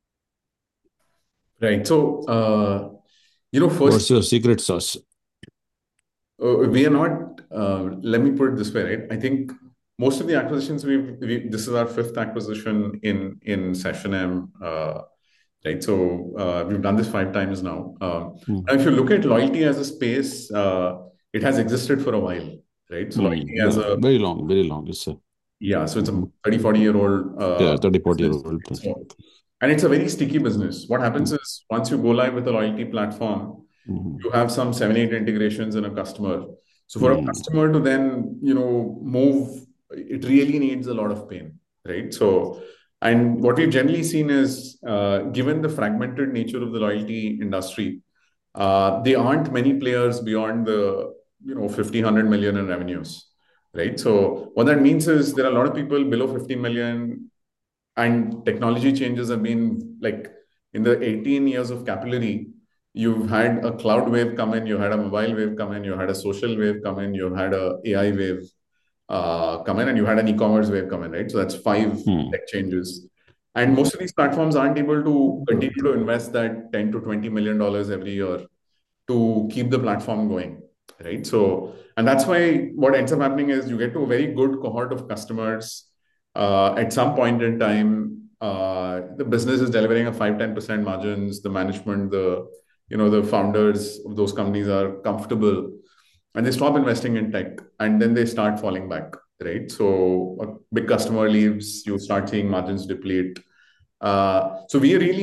Right. So,
What's
first,
your secret sauce?
we are not, let me put it this way, right? I think most of the acquisitions this is our fifth acquisition in SessionM, right? So we've done this 5 times now. Now, if you look at loyalty as a space, it has existed for a while, right? So loyalty as
Yeah,
a
very long, very long. It's a
yeah, so it's a 30-40-year-old
yeah, 30, 40 year
business.
old.
So, and it's a very sticky business. What happens is once you go live with a loyalty platform, you have some 7-8 integrations in a customer. So for a customer to then, move, it really needs a lot of pain, right? So, and what we've generally seen is, given the fragmented nature of the loyalty industry, there aren't many players beyond the, 50, 100 million in revenues, right? So what that means is there are a lot of people below 50 million, and technology changes have been like in the 18 years of Capillary, you've had a cloud wave come in, you had a mobile wave come in, you had a social wave come in, you had a AI wave come in, and you had an e-commerce wave come in, right? So that's 5 tech changes. And most of these platforms aren't able to continue to invest that $10 to $20 million every year to keep the platform going, right? So, and that's why what ends up happening is you get to a very good cohort of customers. At some point in time, the business is delivering a 5-10% margins. The management, the founders of those companies are comfortable, and they stop investing in tech, and then they start falling back, right? So a big customer leaves, you start seeing margins deplete. So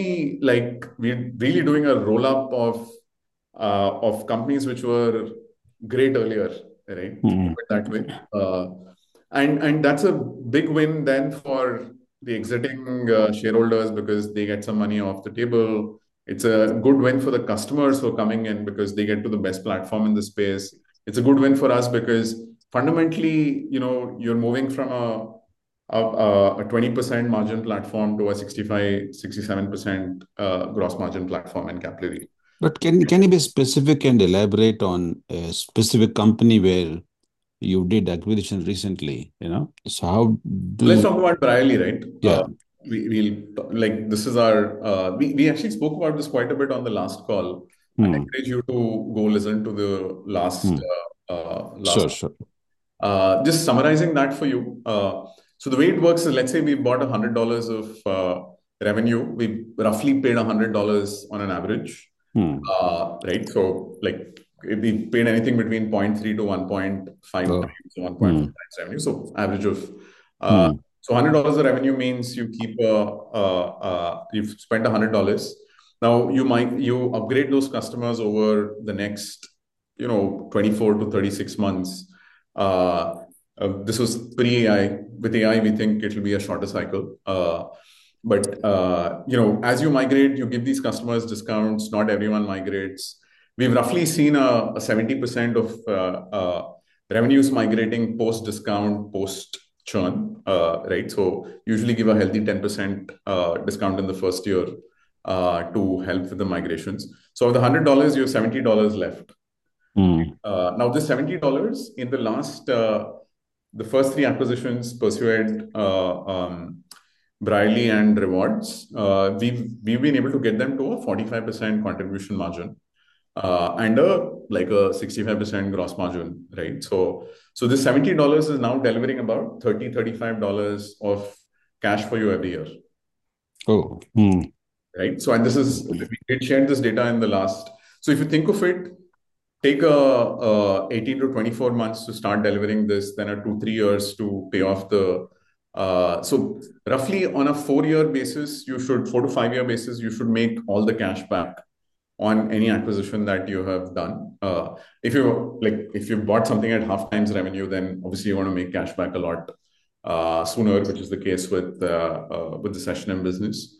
we're really doing a roll up of companies which were great earlier, right? Keep it that way. And that's a big win then for the exiting shareholders because they get some money off the table. It's a good win for the customers who are coming in because they get to the best platform in the space. It's a good win for us because fundamentally, you're moving from a 20% margin platform to a 65-67% gross margin platform in Capillary.
But can you be specific and elaborate on a specific company where you did acquisition recently, So how do
Let's
you?
talk about Brierley, right?
Yeah.
We'll like this is our we actually spoke about this quite a bit on the last call. I
Hmm.
encourage you to go listen to the last
Hmm.
last.
Sure, sure.
Just summarizing that for you. So the way it works is, let's say we bought $100 of revenue. We roughly paid $100 on an average,
Hmm.
right? So like if we paid anything between 0.3 to 1.5
Oh.
times, 1.5
Hmm.
times revenue. So average of
Hmm.
so $100 of revenue means you keep you've spent $100. Now you upgrade those customers over the next 24 to 36 months. This was pre-AI. With AI, we think it will be a shorter cycle. But as you migrate, you give these customers discounts. Not everyone migrates. We've roughly seen a 70% of revenues migrating post discount, post churn, right? So usually give a healthy 10% discount in the first year to help with the migrations. So of the $100, you have $70 left.
Hmm.
Now, this $70 in the first three acquisitions, Persuade, Brierley, and Rewards, we've been able to get them to a 45% contribution margin and a 65% gross margin, right? So this $70 is now delivering about $35 of cash for you every year,
Oh. Hmm.
right? So, and this is we did share this data in the last. So if you think of it, take a 18 to 24 months to start delivering this, then a 2 3 years to pay off the so roughly on a 4 year basis, 4 to 5 year basis, you should make all the cash back on any acquisition that you have done. If you bought something at half times revenue, then obviously you want to make cash back a lot sooner, which is the case with the SessionM business.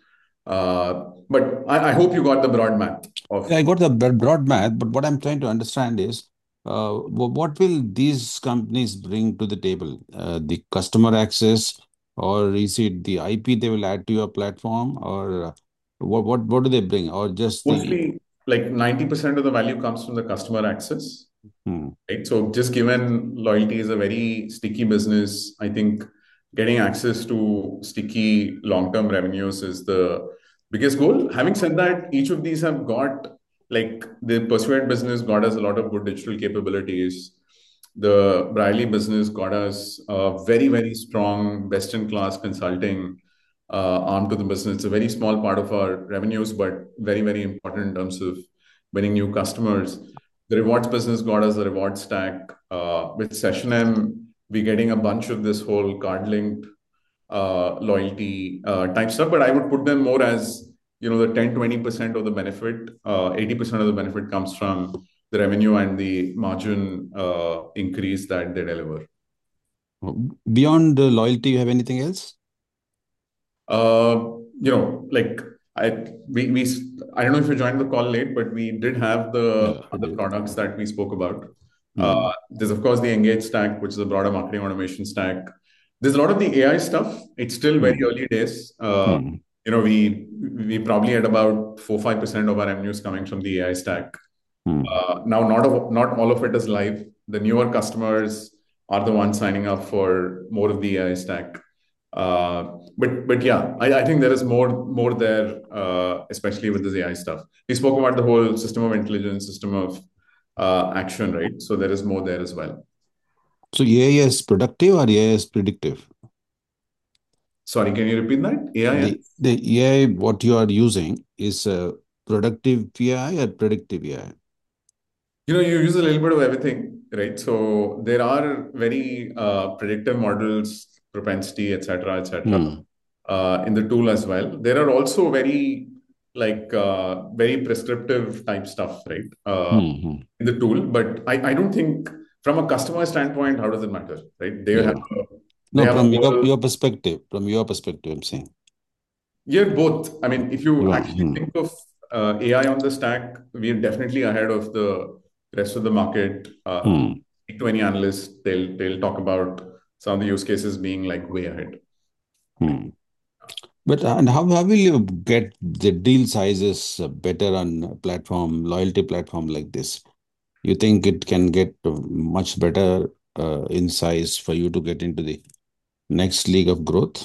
But I hope you got the broad math of.
Yeah, I got the broad math, but what I'm trying to understand is, what will these companies bring to the table? The customer access, or is it the IP they will add to your platform, or what do they bring, or just the?
Mostly like 90% of the value comes from the customer access,
Hmm.
right? So just given loyalty is a very sticky business, I think getting access to sticky long-term revenues is the biggest goal. Having said that, each of these have got, like, the Persuade business got us a lot of good digital capabilities. The Brierley business got us a very, very strong best-in-class consulting arm to the business. It's a very small part of our revenues, but very, very important in terms of winning new customers. The rewards business got us a reward stack. With SessionM, we're getting a bunch of this whole card-linked loyalty type stuff, but I would put them more as, the 10-20% of the benefit. 80% of the benefit comes from the revenue and the margin increase that they deliver.
Beyond the loyalty, you have anything else?
Like I don't know if you joined the call late, but we did have the
Yeah, I
other
did.
products that we spoke about.
Hmm.
There's of course the Engage stack, which is a broader marketing automation stack. There's a lot of the AI stuff. It's still very
Hmm.
early days.
Hmm.
We probably had about 4-5% of our revenues coming from the AI stack.
Hmm.
Now, not all of it is live. The newer customers are the ones signing up for more of the AI stack. But yeah, I think there is more there, especially with this AI stuff. We spoke about the whole system of intelligence, system of action, right? So there is more there as well.
So AI is productive or AI is predictive?
Sorry, can you repeat that? AI?
The AI what you are using is a productive AI or predictive AI?
You use a little bit of everything, right? So there are very predictive models, propensity, etc.,
Hmm.
in the tool as well. There are also very prescriptive type stuff, right?
Hmm.
In the tool, but I don't think from a customer standpoint, how does it matter, right?
Yeah.
They
No,
have a
from your
whole.
your perspective, I'm saying.
Yeah, both. I mean, if you
Yeah.
actually think of AI on the stack, we're definitely ahead of the rest of the market.
Hmm.
Speak to any analyst, they'll talk about some of the use cases being like way ahead.
Hmm. But and how will you get the deal sizes better on a platform, loyalty platform like this? You think it can get much better in size for you to get into the next league of growth?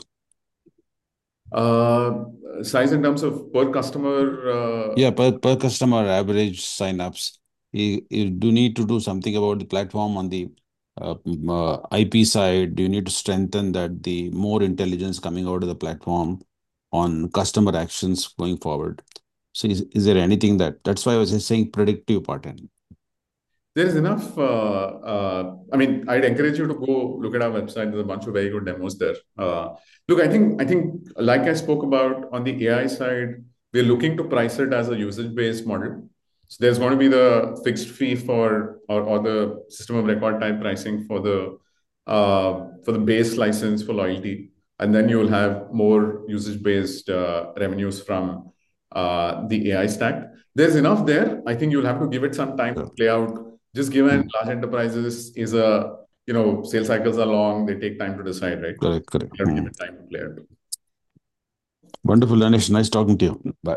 Size in terms of per customer.
Yeah, per customer average signups. You do need to do something about the platform on the IP side. Do you need to strengthen that, the more intelligence coming out of the platform on customer actions going forward? So is there anything that's why I was just saying predictive part?
There is enough. I mean, I'd encourage you to go look at our website. There's a bunch of very good demos there. Look, I think, like I spoke about on the AI side, we're looking to price it as a usage-based model. So there's going to be the fixed fee or the system of record type pricing for the base license for loyalty, and then you'll have more usage-based revenues from the AI stack. There's enough there. I think you'll have to give it some time to play out. Just given large enterprises sales cycles are long, they take time to decide, right?
Correct.
You have to give it time to play out.
Wonderful, Anish. Nice talking to you. Bye.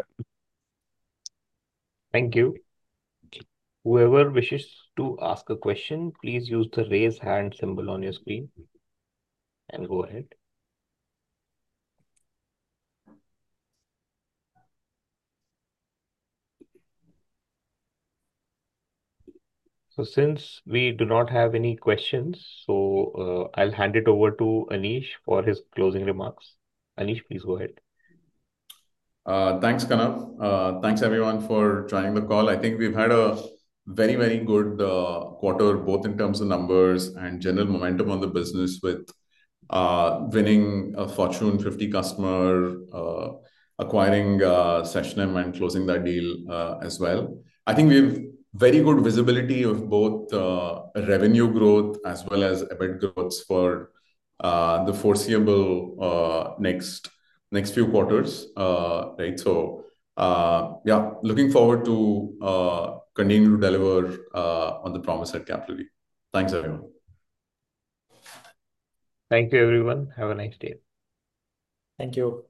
Thank you. Whoever wishes to ask a question, please use the raise hand symbol on your screen and go ahead. So since we do not have any questions, so I'll hand it over to Anish for his closing remarks. Anish, please go ahead.
Thanks, Kanav. Thanks, everyone, for joining the call. I think we've had a very, very good quarter, both in terms of numbers and general momentum on the business, with winning a Fortune 50 customer, acquiring SessionM and closing that deal as well. I think we have very good visibility of both revenue growth as well as EBIT growth for the foreseeable next few quarters, right? So, yeah, looking forward to continue to deliver on the promise at Capillary. Thanks, everyone.
Thank you, everyone. Have a nice day.
Thank you.